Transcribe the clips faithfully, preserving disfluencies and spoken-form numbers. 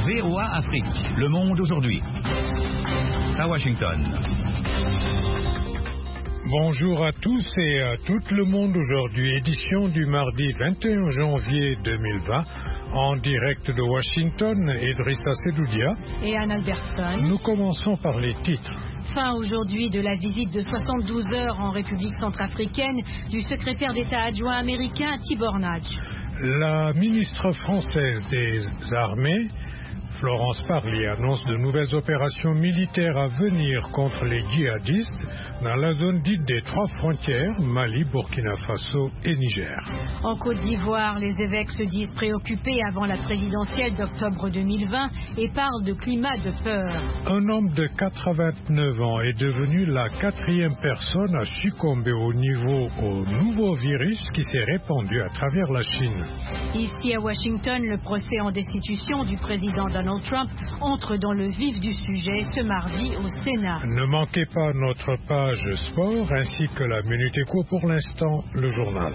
V O A Afrique. Le monde aujourd'hui. À Washington. Bonjour à tous et à tout le monde aujourd'hui, édition du mardi vingt et un janvier deux mille vingt, en direct de Washington, Idrissa Sedoudia et Anne Albertson. Nous commençons par les titres. Fin aujourd'hui de la visite de soixante-douze heures en République centrafricaine du secrétaire d'État adjoint américain Tibor Nagy. La ministre française des Armées, Florence Parly, annonce de nouvelles opérations militaires à venir contre les djihadistes dans la zone dite des trois frontières, Mali, Burkina Faso et Niger. En Côte d'Ivoire, les évêques se disent préoccupés avant la présidentielle d'octobre deux mille vingt et parlent de climat de peur. Un homme de quatre-vingt-neuf ans est devenu la quatrième personne à succomber au niveau au nouveau virus qui s'est répandu à travers la Chine. Ici à Washington, le procès en destitution du président Donald Trump entre dans le vif du sujet ce mardi au Sénat. Ne manquez pas notre page sport ainsi que la Minute Éco. Pour l'instant, le journal.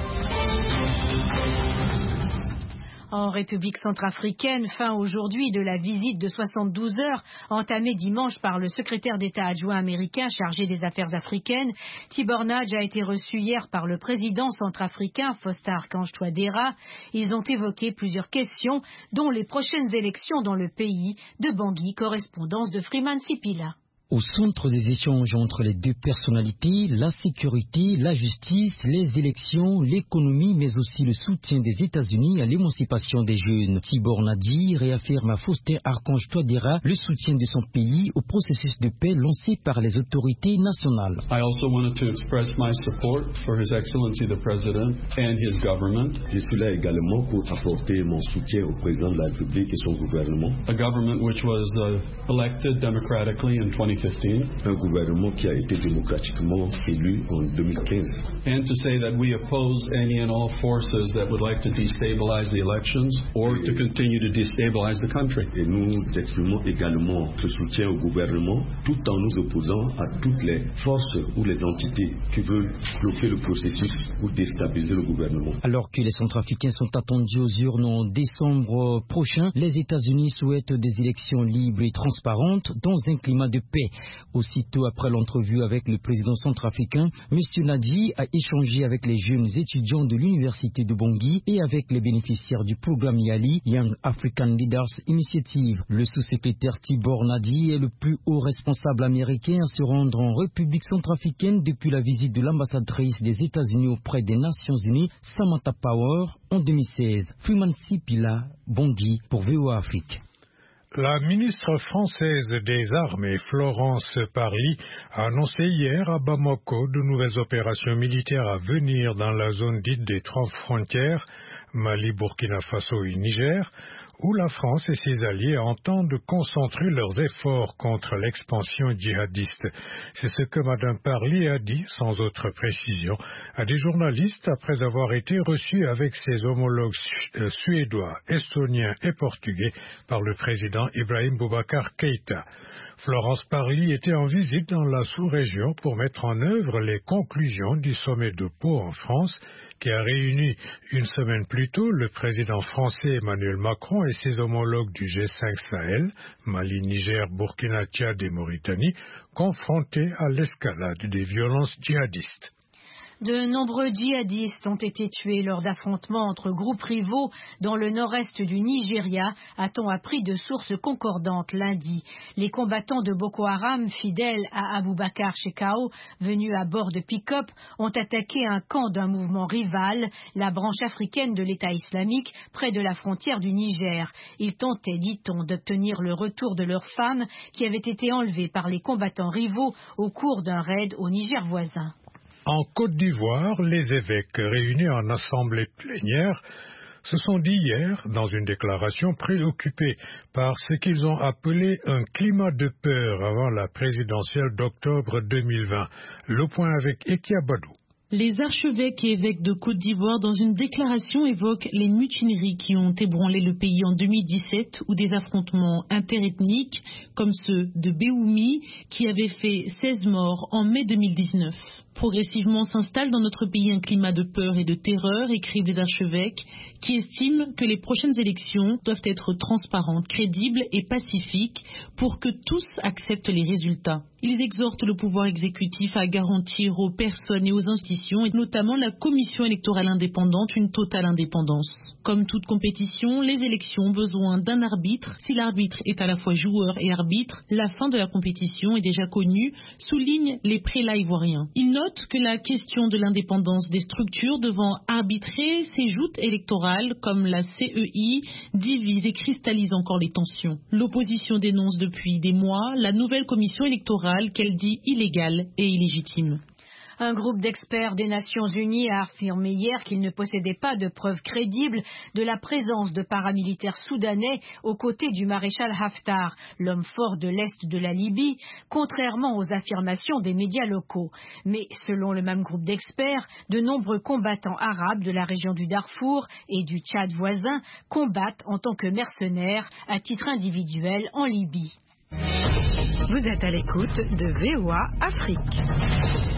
En République centrafricaine, fin aujourd'hui de la visite de soixante-douze heures entamée dimanche par le secrétaire d'État adjoint américain chargé des affaires africaines. Tibor Nagy a été reçu hier par le président centrafricain Faustin Archange Touadéra. Ils ont évoqué plusieurs questions, dont les prochaines élections dans le pays. De Bangui, correspondance de Freeman Sipila. Au centre des échanges entre les deux personnalités, la sécurité, la justice, les élections, l'économie, mais aussi le soutien des États-Unis à l'émancipation des jeunes. Tibor Nagy réaffirme à Faustin Archange Touadéra le soutien de son pays au processus de paix lancé par les autorités nationales. I also wanted to express my support for His Excellency the President and his government. Je suis là également pour apporter mon soutien au président de la République et son gouvernement. A government which was uh, elected democratically in twenty fifteen. Un gouvernement qui a été démocratiquement élu en deux mille quinze. And to say that we oppose any and all forces that would like to destabilize the elections or to continue to destabilize the country. Et nous exprimons également ce soutien au gouvernement tout en nous opposant à toutes les forces ou les entités qui veulent bloquer le processus ou déstabiliser le gouvernement. Alors que les Centrafricains sont attendus aux urnes en décembre prochain, les États-Unis souhaitent des élections libres et transparentes dans un climat de paix. Aussitôt après l'entrevue avec le président centrafricain, M. Nagy a échangé avec les jeunes étudiants de l'université de Bangui et avec les bénéficiaires du programme YALI, Young African Leaders Initiative. Le sous-secrétaire Tibor Nagy est le plus haut responsable américain à se rendre en République centrafricaine depuis la visite de l'ambassadrice des États-Unis auprès des Nations Unies, Samantha Power, en deux mille seize. Freeman Sipila, Bangui, pour V O A Afrique. La ministre française des Armées, Florence Parly, a annoncé hier à Bamako de nouvelles opérations militaires à venir dans la zone dite des trois frontières, Mali, Burkina Faso et Niger, où la France et ses alliés entendent concentrer leurs efforts contre l'expansion djihadiste. C'est ce que Mme Parly a dit, sans autre précision, à des journalistes après avoir été reçue avec ses homologues suédois, estoniens et portugais par le président Ibrahim Boubacar Keïta. Florence Parly était en visite dans la sous-région pour mettre en œuvre les conclusions du sommet de Pau en France, qui a réuni une semaine plus tôt le président français Emmanuel Macron et ses homologues du G cinq Sahel, Mali, Niger, Burkina, Tchad et Mauritanie, confrontés à l'escalade des violences djihadistes. De nombreux djihadistes ont été tués lors d'affrontements entre groupes rivaux dans le nord-est du Nigeria, a-t-on appris de sources concordantes lundi. Les combattants de Boko Haram, fidèles à Aboubakar Shekau, venus à bord de pick-up, ont attaqué un camp d'un mouvement rival, la branche africaine de l'État islamique, près de la frontière du Niger. Ils tentaient, dit-on, d'obtenir le retour de leurs femmes qui avaient été enlevées par les combattants rivaux au cours d'un raid au Niger voisin. En Côte d'Ivoire, les évêques réunis en assemblée plénière se sont dit hier, dans une déclaration, préoccupés par ce qu'ils ont appelé un climat de peur avant la présidentielle d'octobre deux mille vingt. Le point avec Ekia Badou. Les archevêques et évêques de Côte d'Ivoire, dans une déclaration, évoquent les mutineries qui ont ébranlé le pays en deux mille dix-sept ou des affrontements interethniques comme ceux de Béoumi qui avaient fait seize morts en mai deux mille dix-neuf. Progressivement s'installe dans notre pays un climat de peur et de terreur, écrivent les archevêques, qui estiment que les prochaines élections doivent être transparentes, crédibles et pacifiques pour que tous acceptent les résultats. Ils exhortent le pouvoir exécutif à garantir aux personnes et aux institutions, et notamment la commission électorale indépendante, une totale indépendance. Comme toute compétition, les élections ont besoin d'un arbitre. Si l'arbitre est à la fois joueur et arbitre, la fin de la compétition est déjà connue, soulignent les prélats ivoiriens. Ils notent que la question de l'indépendance des structures devant arbitrer ces joutes électorales, comme la C E I, divise et cristallise encore les tensions. L'opposition dénonce depuis des mois la nouvelle commission électorale qu'elle dit illégale et illégitime. Un groupe d'experts des Nations Unies a affirmé hier qu'il ne possédait pas de preuves crédibles de la présence de paramilitaires soudanais aux côtés du maréchal Haftar, l'homme fort de l'Est de la Libye, contrairement aux affirmations des médias locaux. Mais selon le même groupe d'experts, de nombreux combattants arabes de la région du Darfour et du Tchad voisin combattent en tant que mercenaires à titre individuel en Libye. Vous êtes à l'écoute de V O A Afrique.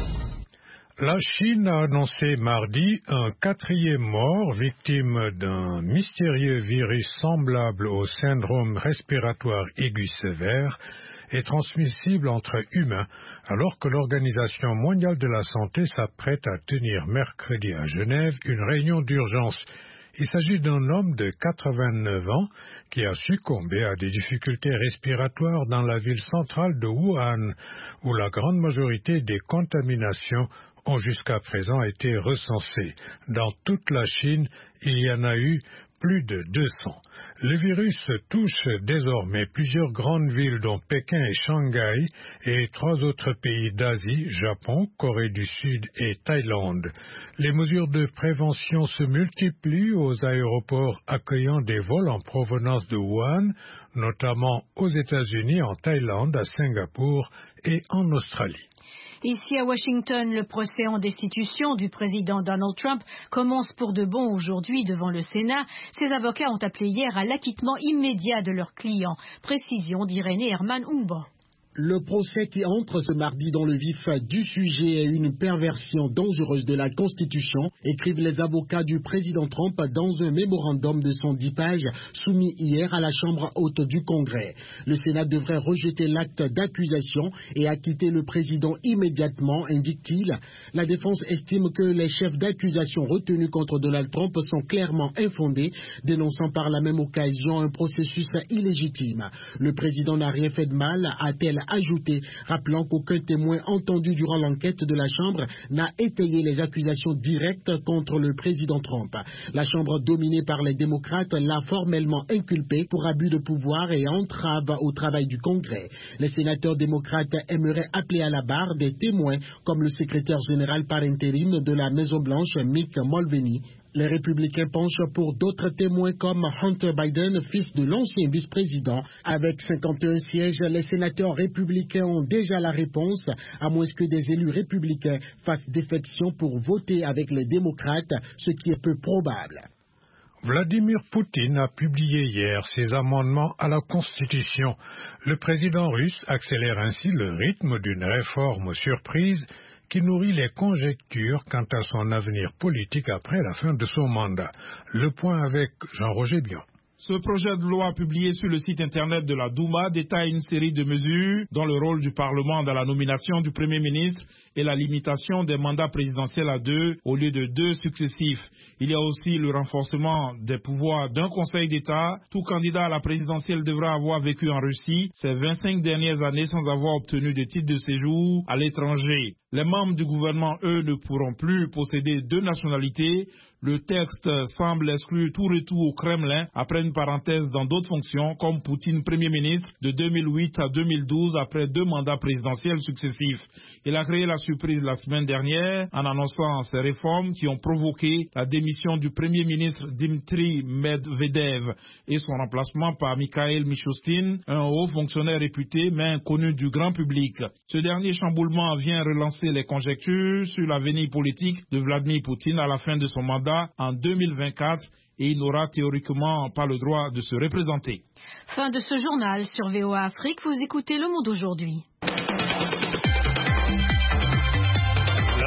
La Chine a annoncé mardi un quatrième mort victime d'un mystérieux virus semblable au syndrome respiratoire aigu sévère et transmissible entre humains, alors que l'Organisation mondiale de la santé s'apprête à tenir mercredi à Genève une réunion d'urgence. Il s'agit d'un homme de quatre-vingt-neuf ans qui a succombé à des difficultés respiratoires dans la ville centrale de Wuhan, où la grande majorité des contaminations ont jusqu'à présent été recensées. Dans toute la Chine, il y en a eu plus de deux cents. Le virus touche désormais plusieurs grandes villes dont Pékin et Shanghai et trois autres pays d'Asie, Japon, Corée du Sud et Thaïlande. Les mesures de prévention se multiplient aux aéroports accueillant des vols en provenance de Wuhan, notamment aux États-Unis, en Thaïlande, à Singapour et en Australie. Ici à Washington, le procès en destitution du président Donald Trump commence pour de bon aujourd'hui devant le Sénat. Ses avocats ont appelé hier à l'acquittement immédiat de leurs clients. Précision d'Irénée Herman Umba. Le procès qui entre ce mardi dans le vif du sujet est une perversion dangereuse de la Constitution, écrivent les avocats du président Trump dans un mémorandum de cent dix pages soumis hier à la Chambre haute du Congrès. Le Sénat devrait rejeter l'acte d'accusation et acquitter le président immédiatement, indique-t-il. La défense estime que les chefs d'accusation retenus contre Donald Trump sont clairement infondés, dénonçant par la même occasion un processus illégitime. Le président n'a rien fait de mal, a-t-elle ajouté, rappelant qu'aucun témoin entendu durant l'enquête de la Chambre n'a étayé les accusations directes contre le président Trump. La Chambre dominée par les démocrates l'a formellement inculpé pour abus de pouvoir et entrave au travail du Congrès. Les sénateurs démocrates aimeraient appeler à la barre des témoins comme le secrétaire général par intérim de la Maison-Blanche, Mick Mulvaney. Les républicains penchent pour d'autres témoins comme Hunter Biden, fils de l'ancien vice-président. Avec cinquante et un sièges, les sénateurs républicains ont déjà la réponse, à moins que des élus républicains fassent défection pour voter avec les démocrates, ce qui est peu probable. Vladimir Poutine a publié hier ses amendements à la Constitution. Le président russe accélère ainsi le rythme d'une réforme surprise qui nourrit les conjectures quant à son avenir politique après la fin de son mandat. Le point avec Jean-Roger Bion. Ce projet de loi publié sur le site internet de la Douma détaille une série de mesures dont le rôle du Parlement dans la nomination du Premier ministre et la limitation des mandats présidentiels à deux au lieu de deux successifs. Il y a aussi le renforcement des pouvoirs d'un Conseil d'État. Tout candidat à la présidentielle devra avoir vécu en Russie ces vingt-cinq dernières années sans avoir obtenu de titre de séjour à l'étranger. Les membres du gouvernement, eux, ne pourront plus posséder deux nationalités. Le texte semble exclure tout retour au Kremlin après une parenthèse dans d'autres fonctions, comme Poutine Premier ministre de deux mille huit à deux mille douze après deux mandats présidentiels successifs. Il a créé la surprise la semaine dernière en annonçant ces réformes qui ont provoqué la démission du Premier ministre Dmitry Medvedev et son remplacement par Mikhail Mishustin, un haut fonctionnaire réputé mais inconnu du grand public. Ce dernier chamboulement vient relancer les conjectures sur l'avenir politique de Vladimir Poutine à la fin de son mandat en deux mille vingt-quatre et il n'aura théoriquement pas le droit de se représenter. Fin de ce journal sur V O A Afrique, vous écoutez Le Monde aujourd'hui.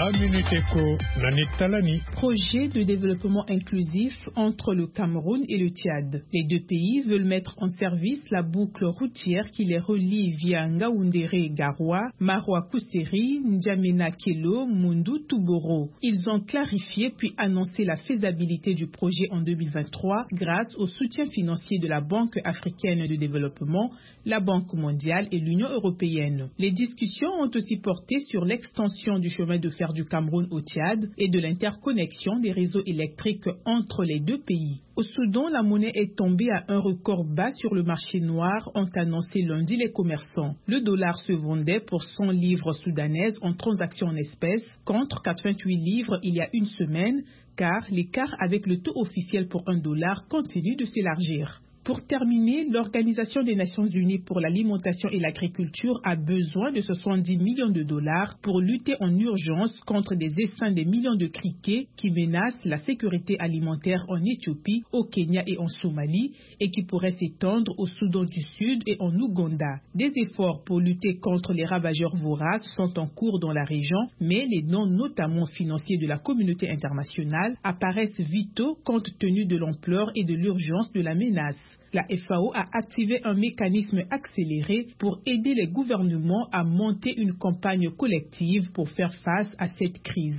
La Minute Éco, Nanit Talani. Projet de développement inclusif entre le Cameroun et le Tchad. Les deux pays veulent mettre en service la boucle routière qui les relie via Ngaoundéré Garoua, Maroua Kousseri, N'Djamena Kelo, Mundu Touboro. Ils ont clarifié puis annoncé la faisabilité du projet en deux mille vingt-trois grâce au soutien financier de la Banque africaine de développement, la Banque mondiale et l'Union européenne. Les discussions ont aussi porté sur l'extension du chemin de fer du Cameroun au Tchad et de l'interconnexion des réseaux électriques entre les deux pays. Au Soudan, la monnaie est tombée à un record bas sur le marché noir, ont annoncé lundi les commerçants. Le dollar se vendait pour cent livres soudanaises en transactions en espèces contre quatre-vingt-huit livres il y a une semaine, car l'écart avec le taux officiel pour un dollar continue de s'élargir. Pour terminer, l'Organisation des Nations Unies pour l'alimentation et l'agriculture a besoin de soixante-dix millions de dollars pour lutter en urgence contre des essaims des millions de criquets qui menacent la sécurité alimentaire en Éthiopie, au Kenya et en Somalie et qui pourraient s'étendre au Soudan du Sud et en Ouganda. Des efforts pour lutter contre les ravageurs voraces sont en cours dans la région, mais les dons notamment financiers de la communauté internationale apparaissent vitaux compte tenu de l'ampleur et de l'urgence de la menace. La F A O a activé un mécanisme accéléré pour aider les gouvernements à monter une campagne collective pour faire face à cette crise.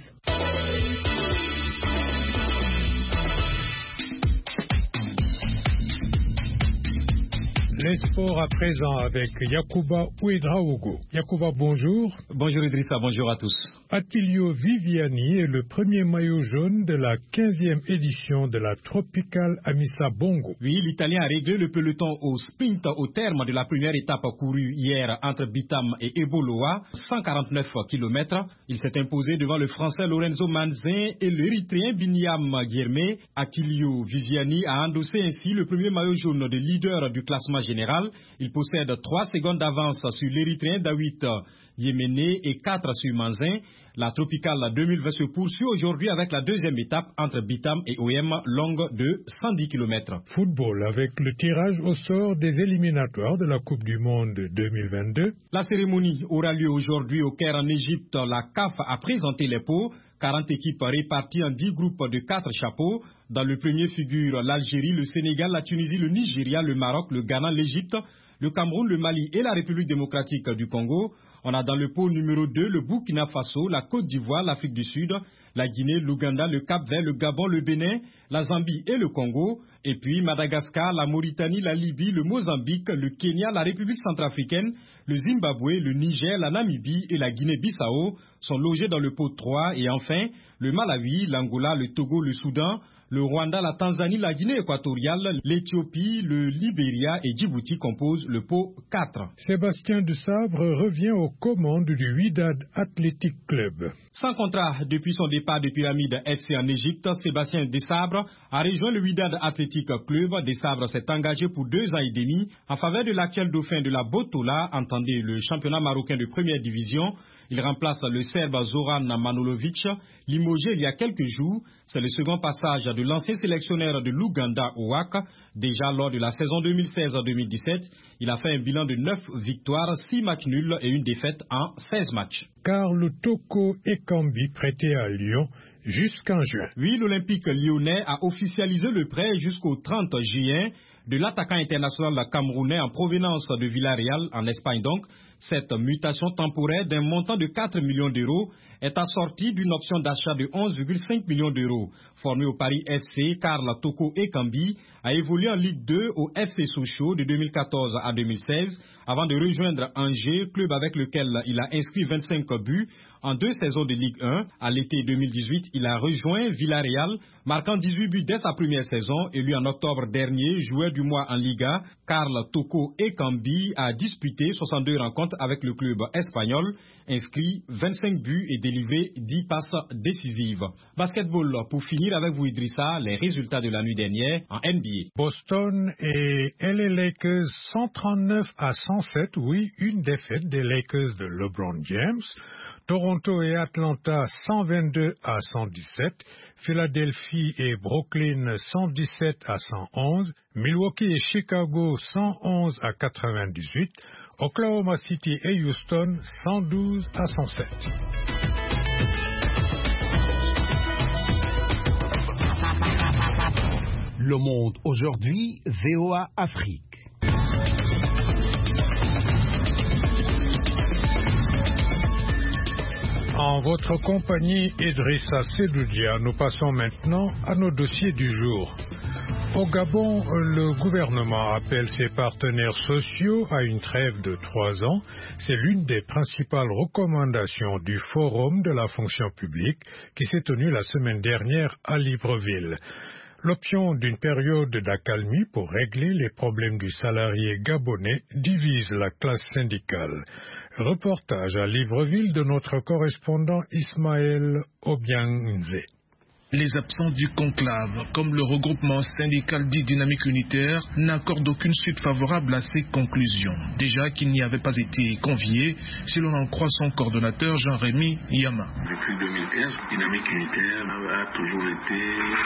Les sports à présent avec Yacouba Ouedraogo. Yacouba, bonjour. Bonjour Idrissa, bonjour à tous. Attilio Viviani est le premier maillot jaune de la quinzième édition de la Tropical Amissa Bongo. Oui, l'Italien a réglé le peloton au sprint au terme de la première étape courue hier entre Bitam et Eboloa, cent quarante-neuf kilomètres. Il s'est imposé devant le Français Lorenzo Manzin et l'Érythréen Binyam Guermé. Attilio Viviani a endossé ainsi le premier maillot jaune de leader du classement général. Il possède trois secondes d'avance sur l'Érythréen Dawit Yéméné et quatre sur Manzin. La Tropicale deux mille vingt se poursuit aujourd'hui avec la deuxième étape entre Bitam et O M, longue de cent dix kilomètres. Football avec le tirage au sort des éliminatoires de la Coupe du Monde deux mille vingt-deux. La cérémonie aura lieu aujourd'hui au Caire en Égypte. La C A F a présenté les pots. quarante équipes réparties en dix groupes de quatre chapeaux. Dans le premier figure l'Algérie, le Sénégal, la Tunisie, le Nigeria, le Maroc, le Ghana, l'Égypte, le Cameroun, le Mali et la République démocratique du Congo. On a dans le pot numéro deux le Burkina Faso, la Côte d'Ivoire, l'Afrique du Sud, la Guinée, l'Ouganda, le Cap-Vert, le Gabon, le Bénin, la Zambie et le Congo. Et puis Madagascar, la Mauritanie, la Libye, le Mozambique, le Kenya, la République centrafricaine, le Zimbabwe, le Niger, la Namibie et la Guinée-Bissau sont logés dans le pot trois. Et enfin, le Malawi, l'Angola, le Togo, le Soudan, le Rwanda, la Tanzanie, la Guinée équatoriale, l'Éthiopie, le Libéria et Djibouti composent le pot quatre. Sébastien de Sabre revient aux commandes du Wydad Athletic Club. Sans contrat depuis son départ de Pyramide F C en Égypte, Sébastien de Sabre a rejoint le Wydad Athletic Club. De Sabre s'est engagé pour deux ans et demi en faveur de l'actuel dauphin de la Botola, entendez le championnat marocain de première division. Il remplace le Serbe Zoran Manojlovic, limogé il y a quelques jours. C'est le second passage de l'ancien sélectionneur de l'Ouganda au W A C. Déjà lors de la saison deux mille seize deux mille dix-sept, il a fait un bilan de neuf victoires, six matchs nuls et une défaite en seize matchs. Karl Toko Ekambi prêté à Lyon jusqu'en juin. Oui, l'Olympique lyonnais a officialisé le prêt jusqu'au trente juin de l'attaquant international camerounais en provenance de Villarreal, en Espagne donc. Cette mutation temporaire d'un montant de quatre millions d'euros est assortie d'une option d'achat de onze virgule cinq millions d'euros. Formé au Paris F C, Karl Toko Ekambi a évolué en Ligue deux au F C Sochaux de deux mille quatorze à deux mille seize avant de rejoindre Angers, club avec lequel il a inscrit vingt-cinq buts en deux saisons de Ligue un. À l'été deux mille dix-huit, il a rejoint Villarreal, marquant dix-huit buts dès sa première saison. Élu en octobre dernier, joueur du mois en Liga, Karl Toko Ekambi a disputé soixante-deux rencontres avec le club espagnol, inscrit vingt-cinq buts et délivré dix passes décisives. Basketball, pour finir avec vous Idrissa, les résultats de la nuit dernière en N B A. Boston et L A Lakers cent trente-neuf à cent sept, oui, une défaite des Lakers de LeBron James. Toronto et Atlanta cent vingt-deux à cent dix-sept, Philadelphie et Brooklyn cent dix-sept à cent onze, Milwaukee et Chicago cent onze à quatre-vingt-dix-huit, Oklahoma City et Houston cent douze à cent sept. Le Monde aujourd'hui, V O A Afrique. En votre compagnie, Idrissa Sedoudia, nous passons maintenant à nos dossiers du jour. Au Gabon, le gouvernement appelle ses partenaires sociaux à une trêve de trois ans. C'est l'une des principales recommandations du Forum de la fonction publique qui s'est tenu la semaine dernière à Libreville. L'option d'une période d'accalmie pour régler les problèmes du salarié gabonais divise la classe syndicale. Reportage à Libreville de notre correspondant Ismaël Obianze. Les absents du conclave, comme le regroupement syndical dit Dynamique Unitaire, n'accordent aucune suite favorable à ces conclusions. Déjà qu'il n'y avait pas été convié, si l'on en croit son coordonnateur Jean-Rémy Yama. Depuis deux mille quinze, Dynamique Unitaire a toujours été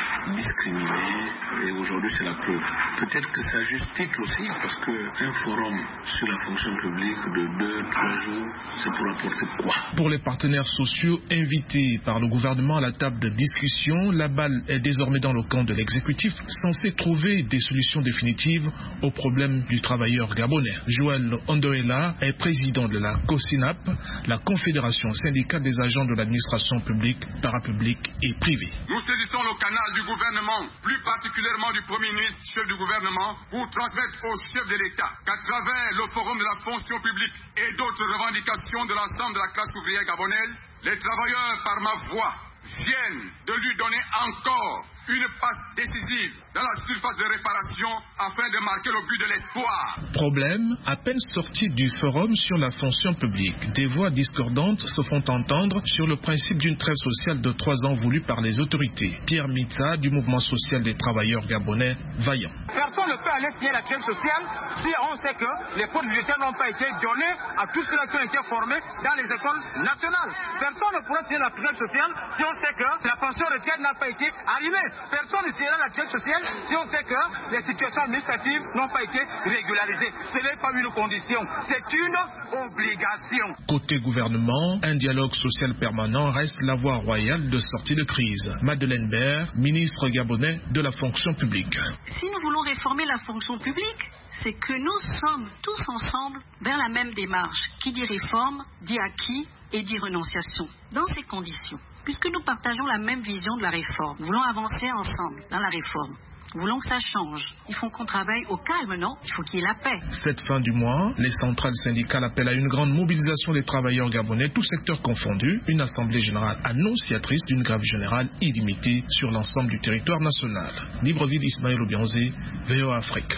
discriminé et aujourd'hui c'est la preuve. Peut-être que ça justifie aussi parce qu'un forum sur la fonction publique de deux, trois jours, c'est pour apporter quoi? Pour les partenaires sociaux invités par le gouvernement à la table de discussion, la balle est désormais dans le camp de l'exécutif, censé trouver des solutions définitives aux problèmes du travailleur gabonais. Joël Ondoela est président de la COSINAP, la Confédération syndicale des agents de l'administration publique, parapublique et privée. Nous saisissons le canal du gouvernement, plus particulièrement du Premier ministre, chef du gouvernement, pour transmettre au chef de l'État qu'à travers le Forum de la fonction publique et d'autres revendications de l'ensemble de la classe ouvrière gabonaise, les travailleurs, par ma voix, viennent de lui donner encore une passe décisive dans la surface de réparation afin de marquer le but de l'espoir. Problème, à peine sorti du forum sur la fonction publique, des voix discordantes se font entendre sur le principe d'une trêve sociale de trois ans voulue par les autorités. Pierre Mitsa du mouvement social des travailleurs gabonais, vaillant. Personne ne peut aller signer la trêve sociale si on sait que les postes budgétaires n'ont pas été donnés à tous ceux qui ont été formés dans les écoles nationales. Personne ne pourra signer la trêve sociale si on sait que la pension retraite n'a pas été arrivée. Personne ne signera la trêve sociale si on sait que les situations administratives n'ont pas été régularisées. Ce n'est pas une condition, c'est une obligation. Côté gouvernement, un dialogue social permanent reste la voie royale de sortie de crise. Madeleine Baird, ministre gabonais de la fonction publique. Si nous voulons réformer la fonction publique, c'est que nous sommes tous ensemble vers la même démarche. Qui dit réforme, dit acquis et dit renonciation. Dans ces conditions, puisque nous partageons la même vision de la réforme, nous voulons avancer ensemble dans la réforme. Nous voulons que ça change. Il faut qu'on travaille au calme, non? Il faut qu'il y ait la paix. Cette fin du mois, les centrales syndicales appellent à une grande mobilisation des travailleurs gabonais, tous secteurs confondus, une assemblée générale annonciatrice d'une grève générale illimitée sur l'ensemble du territoire national. Libreville, Ismaël Obianze, V O A Afrique.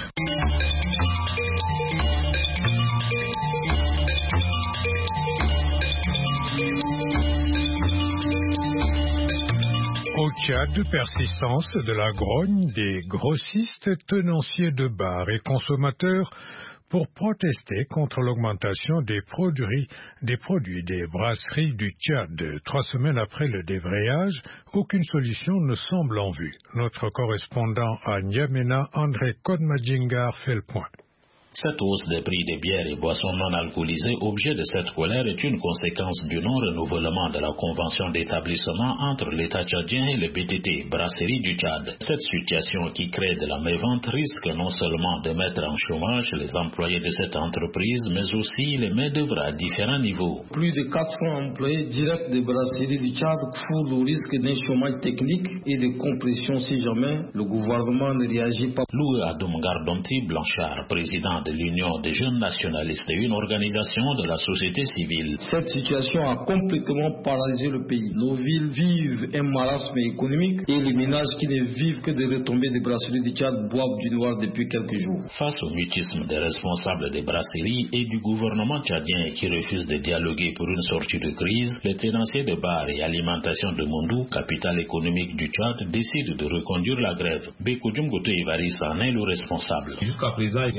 Au Tchad, persistance de la grogne des grossistes, tenanciers de bars et consommateurs pour protester contre l'augmentation des produits, des produits des brasseries du Tchad. Trois semaines après le débrayage, aucune solution ne semble en vue. Notre correspondant à N'Djamena, André Kodmadjingar, fait le point. Cette hausse des prix des bières et boissons non alcoolisées, objet de cette colère, est une conséquence du non-renouvellement de la convention d'établissement entre l'État tchadien et le B T T, Brasserie du Tchad. Cette situation qui crée de la mévente risque non seulement de mettre en chômage les employés de cette entreprise, mais aussi les main-d'œuvre à différents niveaux. Plus de quatre cents employés directs de Brasserie du Tchad courent le risque d'un chômage technique et de compression si jamais le gouvernement ne réagit pas. Louis Adoum Gardonti Blanchard, président de l'Union des jeunes nationalistes et une organisation de la société civile. Cette situation a complètement paralysé le pays. Nos villes vivent un marasme économique et les ménages qui ne vivent que des retombées des brasseries du Tchad boivent du noir depuis quelques jours. Face au mutisme des responsables des brasseries et du gouvernement tchadien qui refuse de dialoguer pour une sortie de crise, les tenanciers de bars et alimentation de Mondou, capitale économique du Tchad, décident de reconduire la grève. Bekoudjoum Goto Ivaris en est le responsable. Jusqu'à présent, il n'y a rien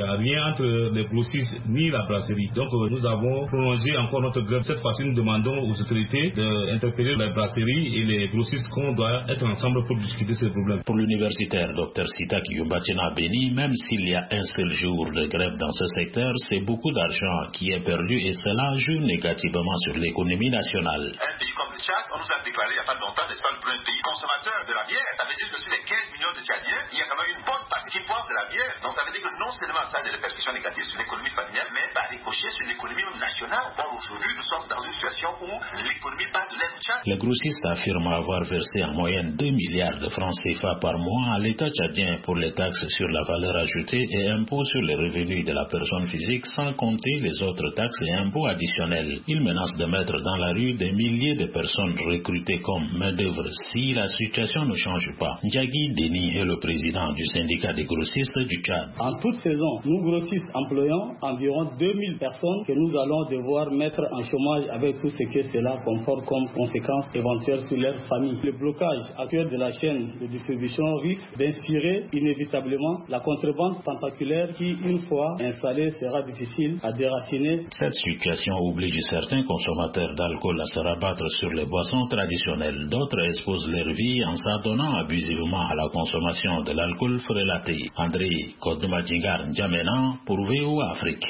entre les grossistes ni la brasserie. Donc euh, nous avons prolongé encore notre grève. Cette fois-ci, nous demandons aux autorités d'interpeller les brasseries et les grossistes qu'on doit être ensemble pour discuter ces problèmes. Pour l'universitaire Dr Sitak Yumbatina Beni, même s'il y a un seul jour de grève dans ce secteur, c'est beaucoup d'argent qui est perdu et cela joue négativement sur l'économie nationale. Un pays comme le Tchad, on nous a déclaré il n'y a pas longtemps, n'est-ce pas, le premier pays consommateur de la bière. Ça veut dire que sur les quinze millions de Tchadiens, il y a quand même une bonne partie qui boivent de la bière. Donc ça veut dire que non seulement ça a des répercussions négatives sur l'économie familiale, mais par ricochet sur l'économie nationale. Or aujourd'hui, nous sommes dans une situation où l'économie bat de l'aile du Tchad. Les grossistes affirment avoir versé en moyenne deux milliards de francs C F A par mois à l'État tchadien pour les taxes sur la valeur ajoutée et impôts sur les revenus de la personne physique, sans compter les autres taxes et impôts additionnels. Ils menacent de mettre dans la rue des milliers de personnes recrutées comme main-d'œuvre si la situation ne change pas. Ndiagui Deni est le président du syndicat des grossistes du Tchad. En toute saison, nous grossistes employons environ deux mille personnes que nous allons devoir mettre en chômage avec tout ce que cela comporte comme conséquences éventuelles sur leur famille. Le blocage actuel de la chaîne de distribution risque d'inspirer inévitablement la contrebande tentaculaire qui, une fois installée, sera difficile à déraciner. Cette situation oblige certains consommateurs d'alcool à se rabattre sur les boissons traditionnelles. D'autres exposent leur vie en s'adonnant abusivement à la consommation de l'alcool frelaté. André Kodoumadjingar N'Djamena pour V O A Afrique.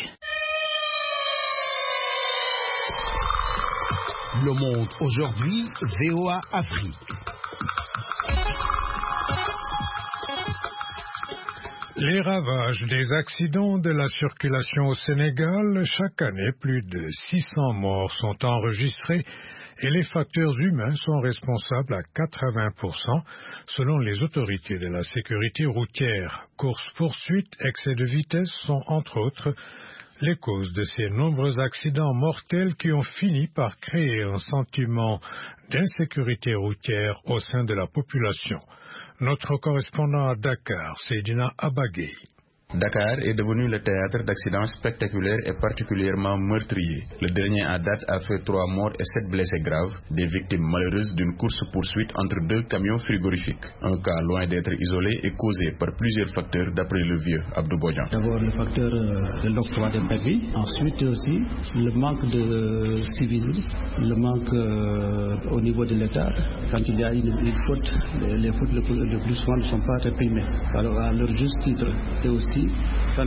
Le Monde aujourd'hui, V O A Afrique. Les ravages des accidents de la circulation au Sénégal, chaque année, plus de six cents morts sont enregistrés et les facteurs humains sont responsables à quatre-vingts pour cent selon les autorités de la sécurité routière. Course-poursuite, excès de vitesse sont entre autres les causes de ces nombreux accidents mortels qui ont fini par créer un sentiment d'insécurité routière au sein de la population. Notre correspondant à Dakar, Seydina Abagay. Dakar est devenu le théâtre d'accidents spectaculaires et particulièrement meurtriers. Le dernier à date a fait trois morts et sept blessés graves, des victimes malheureuses d'une course-poursuite entre deux camions frigorifiques. Un cas loin d'être isolé est causé par plusieurs facteurs d'après le vieux Abdou Bodjan. D'abord le facteur de l'octroi des permis, ensuite aussi le manque de civisme, le manque euh, au niveau de l'État. Quand il y a une, une faute, les fautes le plus, le plus souvent ne sont pas réprimées. Alors à leur juste titre, et aussi quand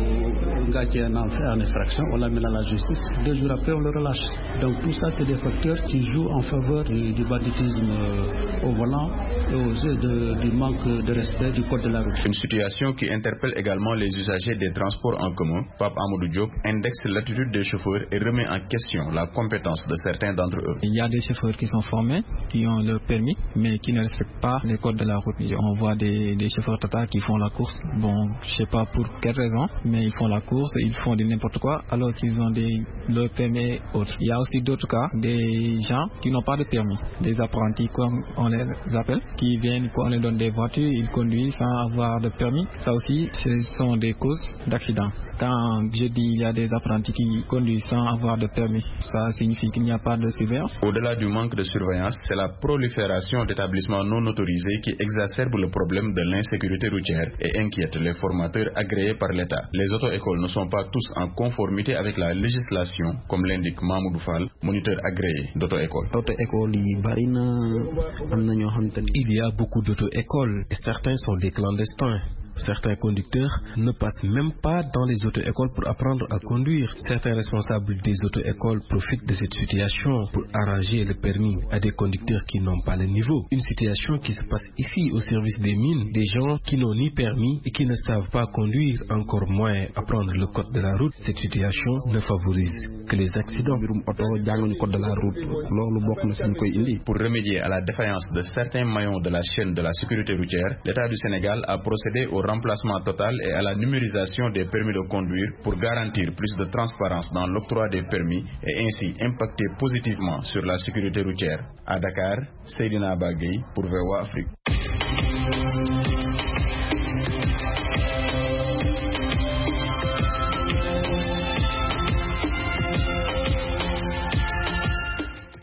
un gars qui est en infraction, on l'amène à la justice. Deux jours après, on le relâche. Donc tout ça, c'est des facteurs qui jouent en faveur du, du banditisme euh, au volant et aux yeux de, du manque de respect du code de la route. Une situation qui interpelle également les usagers des transports en commun. Pape Amadou Diop indexe l'attitude des chauffeurs et remet en question la compétence de certains d'entre eux. Il y a des chauffeurs qui sont formés, qui ont le permis, mais qui ne respectent pas les codes de la route. On voit des, des chauffeurs Tata qui font la course. Bon, je sais pas pour quelle raison, mais ils font la course, ils font de n'importe quoi alors qu'ils ont des, le permis autre. Il y a aussi d'autres cas, des gens qui n'ont pas de permis, des apprentis comme on les appelle, qui viennent, on les donne des voitures, ils conduisent sans avoir de permis. Ça aussi, ce sont des causes d'accidents. Quand je dis il y a des apprentis qui conduisent sans avoir de permis, ça signifie qu'il n'y a pas de surveillance. Au-delà du manque de surveillance, c'est la prolifération d'établissements non autorisés qui exacerbe le problème de l'insécurité routière et inquiète les formateurs agréés par l'État. Les auto-écoles ne sont pas tous en conformité avec la législation, comme l'indique Mahmoud Fall, moniteur agréé d'auto-école. Il y a beaucoup d'auto-écoles et certains sont des clandestins. Certains conducteurs ne passent même pas dans les auto-écoles pour apprendre à conduire. Certains responsables des auto-écoles profitent de cette situation pour arranger le permis à des conducteurs qui n'ont pas le niveau. Une situation qui se passe ici au service des mines, des gens qui n'ont ni permis et qui ne savent pas conduire, encore moins apprendre le code de la route. Cette situation ne favorise que les accidents. Pour remédier à la défaillance de certains maillons de la chaîne de la sécurité routière, l'État du Sénégal a procédé au remplacement total et à la numérisation des permis de conduire pour garantir plus de transparence dans l'octroi des permis et ainsi impacter positivement sur la sécurité routière. À Dakar, Seydina Bagay pour V O A Afrique.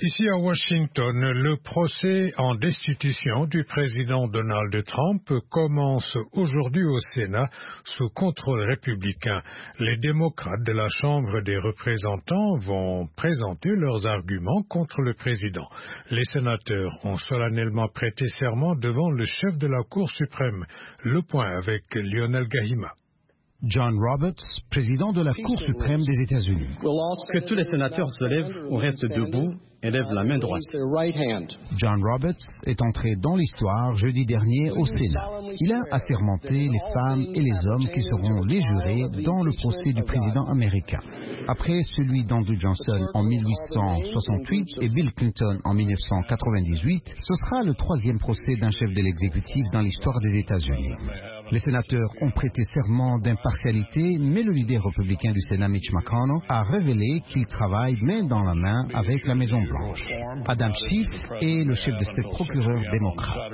Ici à Washington, le procès en destitution du président Donald Trump commence aujourd'hui au Sénat sous contrôle républicain. Les démocrates de la Chambre des représentants vont présenter leurs arguments contre le président. Les sénateurs ont solennellement prêté serment devant le chef de la Cour suprême. Le point avec Lionel Gahima. John Roberts, président de la Cour suprême des États-Unis. Que tous les sénateurs se lèvent ou restent debout et lèvent la main droite. John Roberts est entré dans l'histoire jeudi dernier au Sénat. Il a assermenté les femmes et les hommes qui seront les jurés dans le procès du président américain. Après celui d'Andrew Johnson en mille huit cent soixante-huit et Bill Clinton en mille neuf cent quatre-vingt-dix-huit, ce sera le troisième procès d'un chef de l'exécutif dans l'histoire des États-Unis. Les sénateurs ont prêté serment d'impartialité, mais le leader républicain du Sénat, Mitch McConnell, a révélé qu'il travaille main dans la main avec la Maison-Blanche. Adam Schiff est le chef de cette procureure démocrate.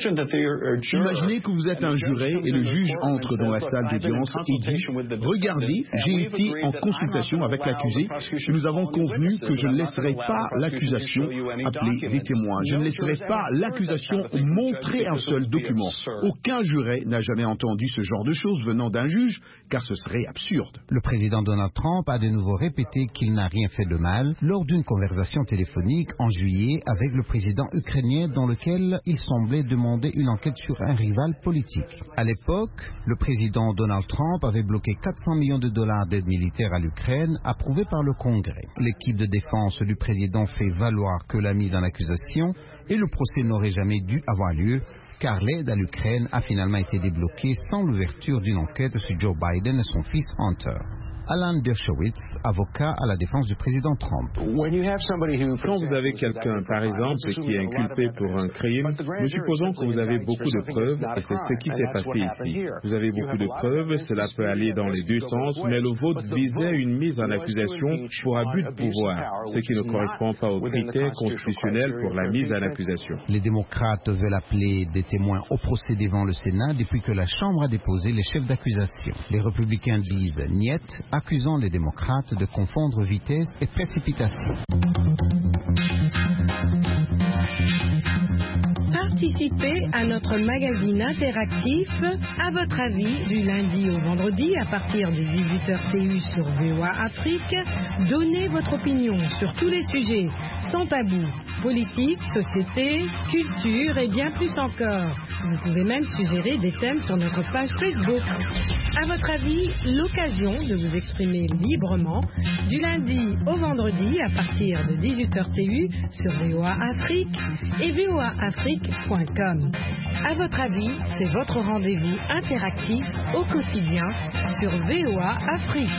Imaginez que vous êtes un juré et le juge entre dans la salle d'audience et dit « Regardez, j'ai été en consultation avec l'accusé et nous avons convenu que je ne laisserai pas l'accusation appeler des témoins. Je ne laisserai pas l'accusation montrer un seul document. Aucun juré n'a jamais entendu ce genre de choses venant d'un juge, car ce serait absurde. » Le président Donald Trump a de nouveau répété qu'il n'a rien fait de mal lors d'une conversation téléphonique en juillet avec le président ukrainien dans lequel il semblait demander une enquête sur un rival politique. À l'époque, le président Donald Trump avait bloqué quatre cents millions de dollars d'aide militaire à l'Ukraine, approuvée par le Congrès. L'équipe de défense du président fait valoir que la mise en accusation et le procès n'auraient jamais dû avoir lieu, car l'aide à l'Ukraine a finalement été débloquée sans l'ouverture d'une enquête sur Joe Biden et son fils Hunter. Alan Dershowitz, avocat à la défense du président Trump. Quand vous avez quelqu'un, par exemple, qui est inculpé pour un crime, nous supposons que vous avez beaucoup de preuves, et c'est ce qui s'est passé ici. Vous avez beaucoup de preuves, cela peut aller dans les deux sens, mais le vote visait une mise en accusation pour abus de pouvoir, ce qui ne correspond pas aux critères constitutionnels pour la mise en accusation. Les démocrates veulent appeler des témoins au procès devant le Sénat depuis que la Chambre a déposé les chefs d'accusation. Les républicains disent « niet », accusant les démocrates de confondre vitesse et précipitation. Participez à notre magazine interactif À votre avis du lundi au vendredi à partir de dix-huit heures T U sur V O A Afrique. Donnez votre opinion sur tous les sujets sans tabou, politique, société, culture et bien plus encore. Vous pouvez même suggérer des thèmes sur notre page Facebook. À votre avis, l'occasion de vous exprimer librement du lundi au vendredi à partir de dix-huit heures T U sur V O A Afrique et V O A Afrique point com. À votre avis, c'est votre rendez-vous interactif au quotidien sur V O A Afrique.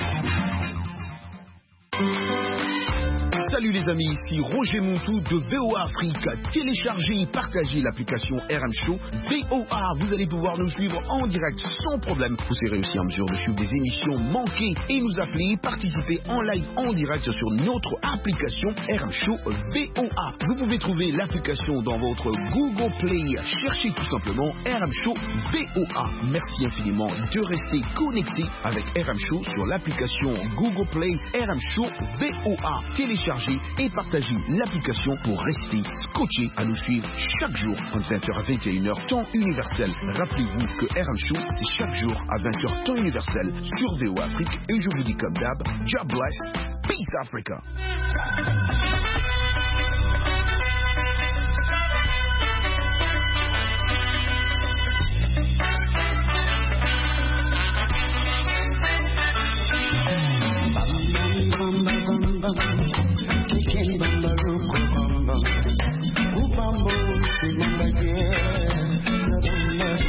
Salut les amis, ici Roger Montou de V O A Afrique. Téléchargez et partagez l'application R M Show V O A. Vous allez pouvoir nous suivre en direct sans problème. Vous serez aussi en mesure de suivre des émissions manquées et nous appeler, participer en live en direct sur notre application R M Show V O A. Vous pouvez trouver l'application dans votre Google Play. Cherchez tout simplement R M Show V O A. Merci infiniment de rester connecté avec R M Show sur l'application Google Play R M Show V O A. Téléchargez et partagez l'application pour rester scotché à nous suivre chaque jour entre vingt heures à vingt et une heures temps universel. Rappelez-vous que R M Show c'est chaque jour à vingt heures temps universel sur V O A Afrique et je vous dis comme d'hab, God bless, peace Africa. Kicking bamba ruko bamba, ubambo si bamba yeah, sabamba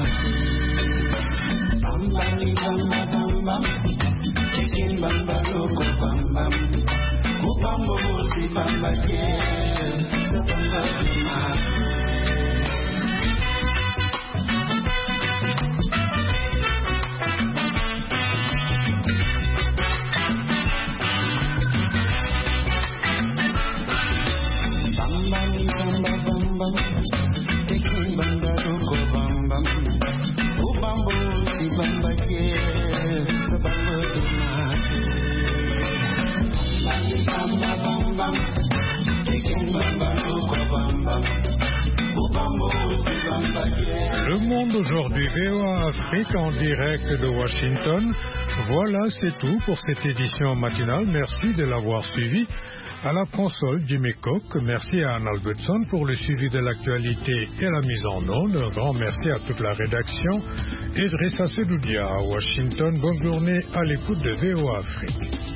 bamba, bamba ni bamba bamba, kicking bamba ruko bamba, ubambo si bamba yeah, sabamba bamba. Bamba, bamba, bamba, V O A Afrique en direct de Washington. Voilà, c'est tout pour cette édition matinale. Merci de l'avoir suivi. À la console, Jimmy Cook. Merci à Anne Albertson pour le suivi de l'actualité et la mise en onde. Un grand merci à toute la rédaction. Idrissa Sedoudia à Washington. Bonne journée à l'écoute de V O A Afrique.